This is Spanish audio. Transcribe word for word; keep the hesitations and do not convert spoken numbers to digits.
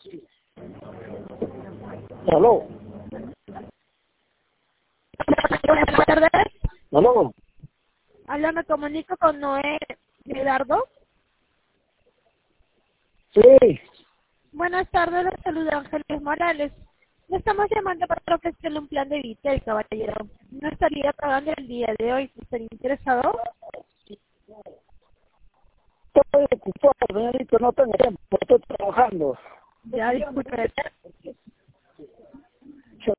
Aló. Buenas tardes. Aló. Hola, me comunico con Noé Medardo. Sí. Buenas tardes, le saluda Ángeles Morales. Le estamos llamando para ofrecerle un plan de vida, caballero. No estaría pagando el día de hoy. ¿Estaría interesado? Estoy ocupado, señorita, no tengo tiempo, estoy trabajando. Ya, disculpe.